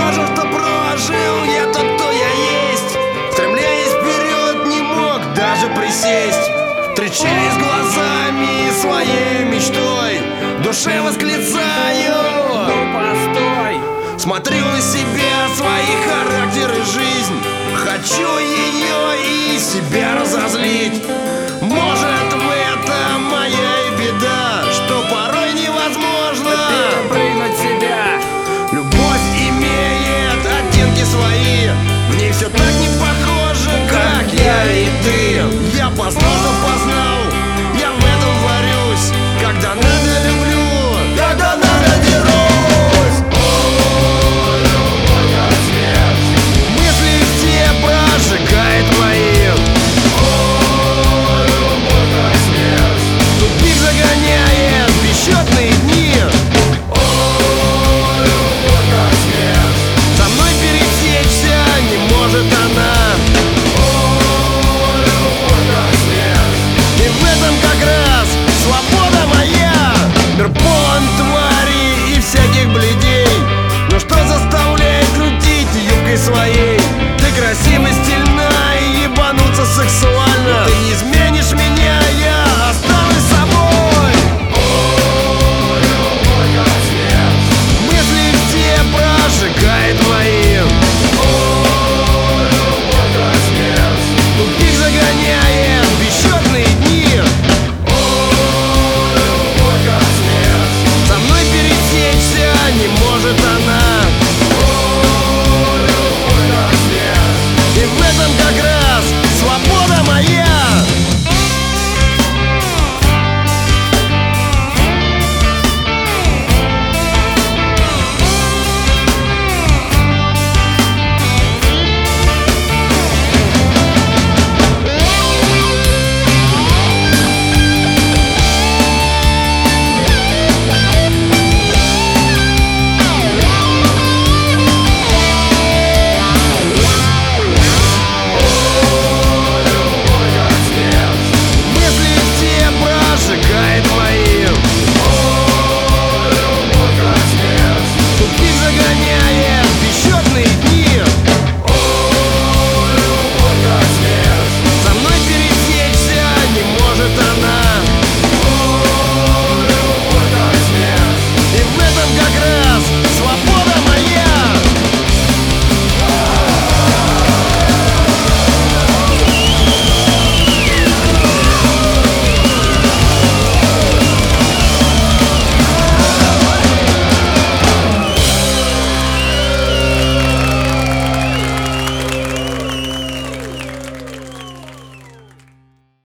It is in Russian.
все, что прожил, я тот, кто я есть. Стремляясь вперед, не мог даже присесть. Встречаясь глазами своей мечтой, в душе восклицаю: ну постой! смотрю на себя, свои характер и жизнь. Хочу ее и себя разозлить. Может